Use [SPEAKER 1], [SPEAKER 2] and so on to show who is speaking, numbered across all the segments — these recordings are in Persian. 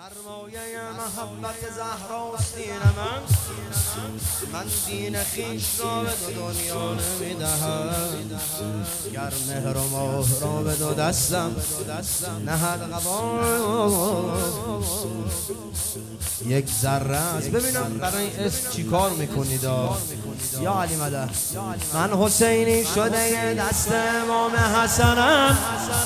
[SPEAKER 1] سرمایه محبت زهراست دین من دین خیش را به دو دنیا نمیدهم. گر مهر و ماه را به دو دستم نهد قبا یک ذره است. ببینم برای اسم چی کار میکنید؟ یا علی مدد من حسینی شده دست امام حسنم.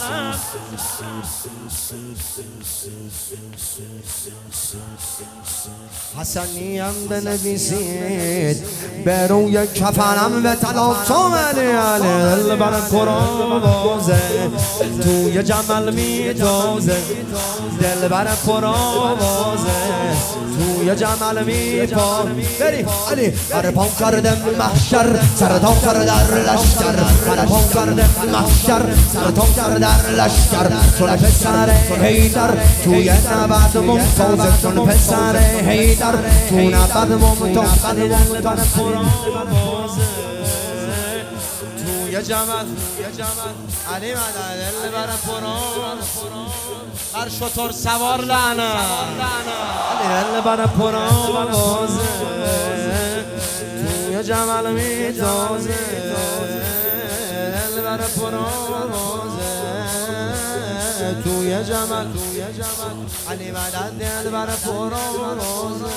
[SPEAKER 1] حسنیم بنویسید به روی کفنم به تلاطم علی علی دل بر قرآن بازه توی جمل میتازه دل بر قرآن بازه توی جمل میپا بری علی بر پام کردم محشر سرطان کرد در لشکر بر پام کردم محشر سرطان کرد در لشکر چون پسر حیدر توی نبرد ممتازه چون پسر حیدر تو نبرد ممتازه دل بر قرآن بازه توی جمل علی مدد دل بر قرآن هر شطور سوار لعنه علی دل بر قرآن بازه توی جمل میتازه دل بر قرآن بازه توی جمل علی مدد دل بر قرآن بازه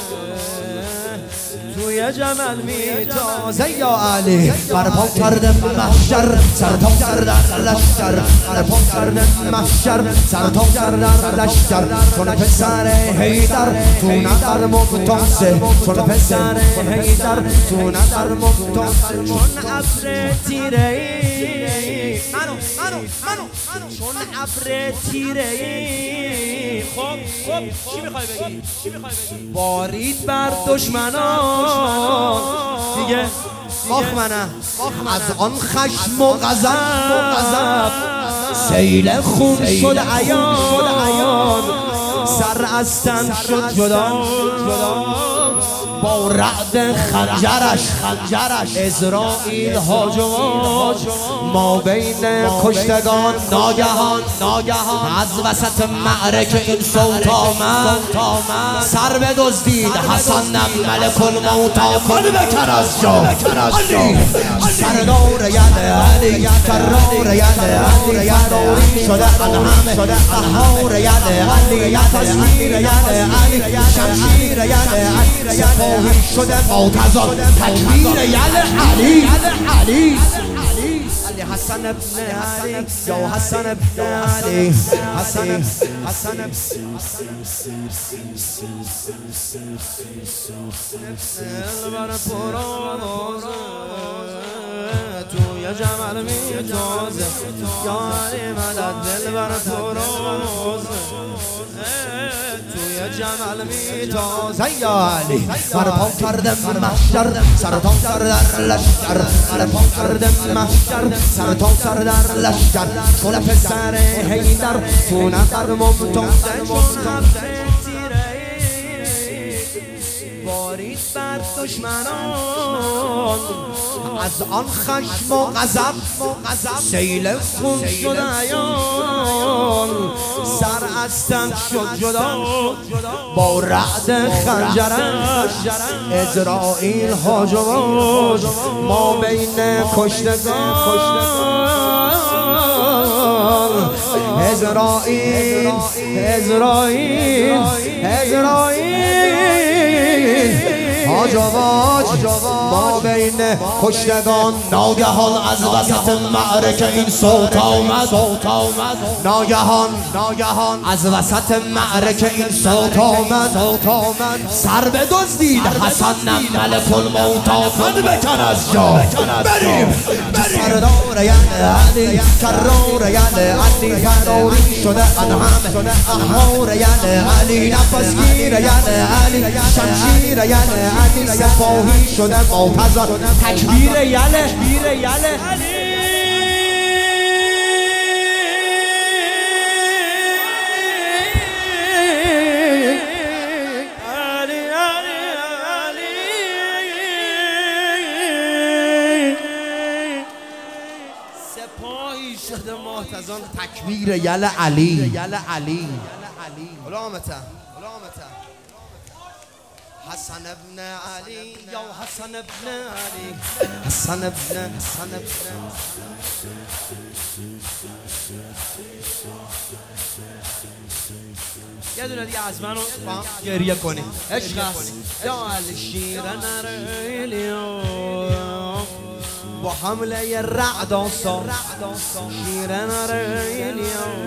[SPEAKER 1] توی جمل میتازه یا علی بر پا کردم محشر سرطان کردن لشکر بر پا کردم محشر سرطان کردن لشکر چون پسر حیدر تو ندر ممتازه چون پسر حیدر تو ندر ممتازه چون ابر تیره ای منو چون ابر تیره ای خب چی میخوای بگی؟ بارید بر دشمنان دیگه منه از آن خشم و غضب سیل خون شد عیان سر از تن شد جدا با رعد خنجرش اسرائیل هاج و واج ما بین کشتگان ناگهان از وسط معرکه این صوت آمد سر بدزدید حسن ملک الموت آمد بکن از جا سردار علی کرار علی فراری شده عن همه قهار علی تصویر علی شمشیر علی سپاهی شده معتزان تکبیر علی حسن ابن علی یا حسن ابن علی حسن توی جمل میتازه یا علی مدد دل بر قرآن توی جمل میتازه یا علی بر پا کردم محشر سرطان کردن لشکر بر پا کردم محشر سرطان کردن لشکر چون پسر حیدر تو ندر ممتازه چون ابر تیره بارید بر دشمنان از آن خشم و غضب سیل خون شد عیان سر از تن شد جدا با رعد خنجرش اسرائیل هاج و واج ما بین کشتگان اسرائیل هاج و واج ما بین کشتگان ناگهان از وسط معرکه این صوت آمد ناگهان از وسط معرکه این صوت آمد سر بدزدید حسن ملک الموت آمد بکن از جا بریم سردار علی کرار علی فراری شده عن همه قهار علی نفسگیر علی شمشیر علی سپاهی شده معتزان تکبیر علی سپاهی شده معتزان تکبیر یل علی. حالا آمته حسن ابن علي يا حسن ابن علي حسن ابن یه دونه دیگه از منو گریه کنی عشق است یا الشیر نریلی با حمله رعد آسا شیر نریلی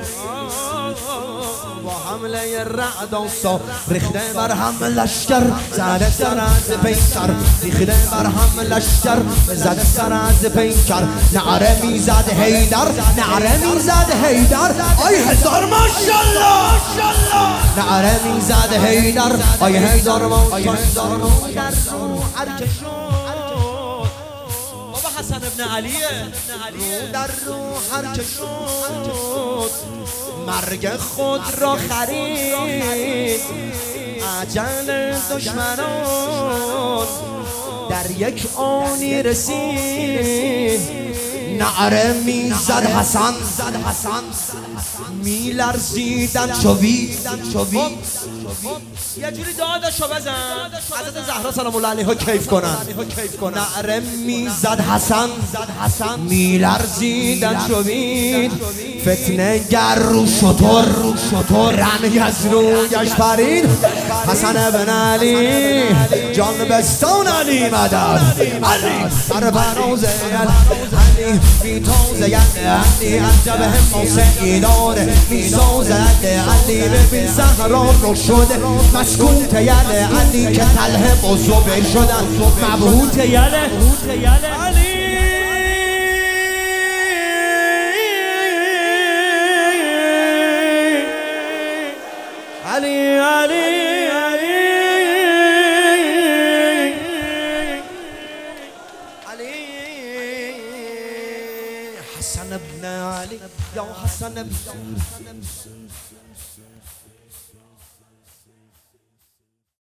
[SPEAKER 1] با حمله رعد آسا ریخته بر هم لشکر زده سر از پیکر ریخته بر هم لشکر زده سر از پیکر نعره میزد حیدر نعره میزد حیدر آی هزار ماشالله نعره میزد حیدر آی هزار ماشالله در رو هرچه شد بابا حسن ابن علیه در رو هرچه شد مرگ خود را خرید اجل دشمنان در یک آنی رسید نعره میزد حسن میلرزیدن چوبی یه جوری داداشو بزن حضرت زهرا سلام الله علیها کیف کنن نعره میزد حسن میلرزیدن چوبی فتنه گر رو شطور رنگ از رویش پرید حسن ابن علی جان بستان علی مدد علی سر فراز علی میتازه علی عجب همه سعیداره میسازه علی ببین زهرا رو شده مسکوت یله علی که تله بزرگ شدن مبهوت یله علی علی علی حسن ابن علی یا حسن ابن